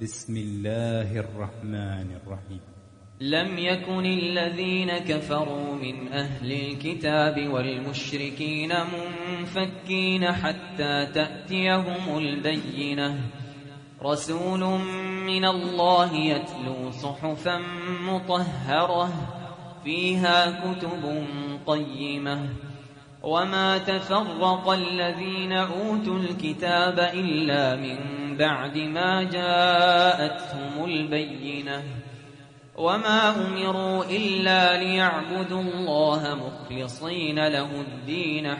بسم الله الرحمن الرحيم. لم يكن الذين كفروا من أهل الكتاب والمشركين منفكين حتى تأتيهم البينة، رسول من الله يتلو صحفا مطهرة فيها كتب قيمة، وما تفرق الذين أوتوا الكتاب إلا من بعد ما جاءتهم البينة، وما أمروا إلا ليعبدوا الله مخلصين له الدين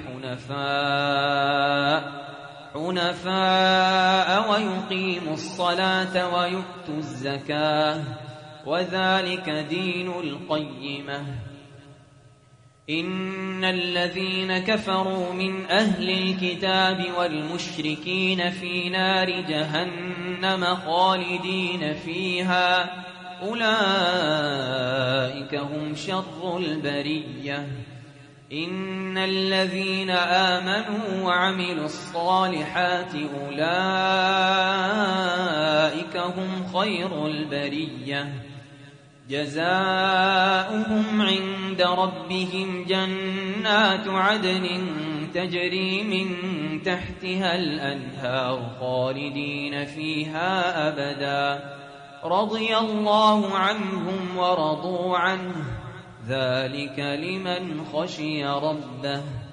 حنفاء ويقيموا الصلاة ويؤتوا الزكاة، وذلك دين القيمة. إن الذين كفروا من أهل الكتاب والمشركين في نار جهنم خالدين فيها، أولئك هم شر البرية. إن الذين آمنوا وعملوا الصالحات أولئك هم خير البرية، جزاؤهم عند ربهم جنات عدن تجري من تحتها الأنهار خالدين فيها أبدا، رضي الله عنهم ورضوا عنه، ذلك لمن خشي ربه.